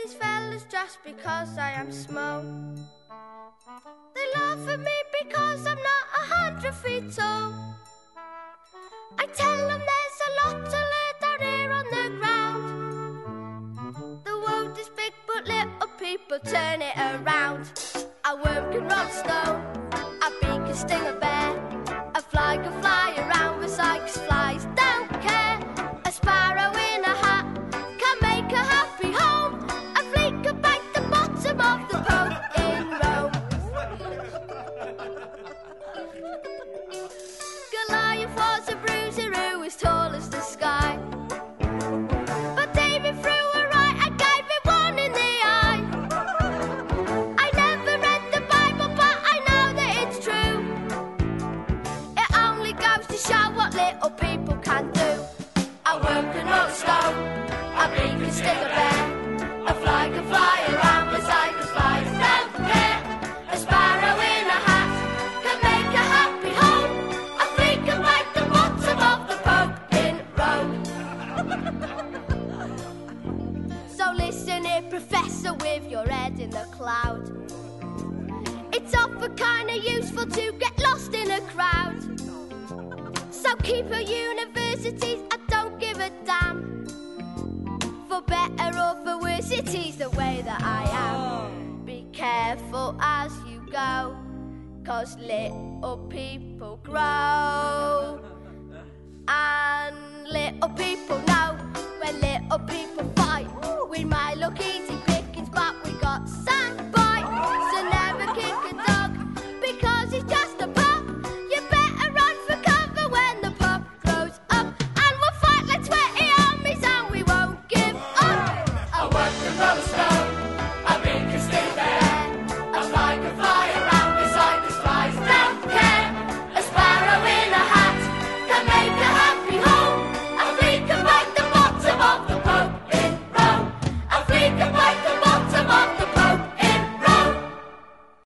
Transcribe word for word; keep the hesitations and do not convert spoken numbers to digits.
these fellas just because I am small. They laugh at me because I'm not a hundred feet tall. I tell them there's a lot to learn down here on the ground. The world is big but little people turn it around. A worm can roll stone, a bee can sting a bear, a fly can fly around with cycles flies don't care. A sparrow in a hat can make a happy home. A flea can bite the bottom of the boat in Rome. Goliath was a bruiser who was tall as the sky, but David threw a right and gave him one in the eye. I never read the Bible, but I know that it's true. It only goes to show what little people can do. A worm can roll a stone, a bee can sting a bear, a fly can fly around with cycles flies don't care. A sparrow in a hat can make a happy home. A flea can bite the bottom of the boat in Rome. So listen here, Professor, with your head in the cloud. It's often kinda useful to get lost in a crowd. So keep your universities, I don't give a damn. For better or for worse, it is the way that I am. Be careful as you go, 'cause little people grow. And little people know when little people fight. We might look easy pickings, but we got sandbite. So never kick a dog, because it's just a pup. You better run for cover when the pup grows up. And we'll fight like sweaty armies and we won't give up. A worm can roll a stone,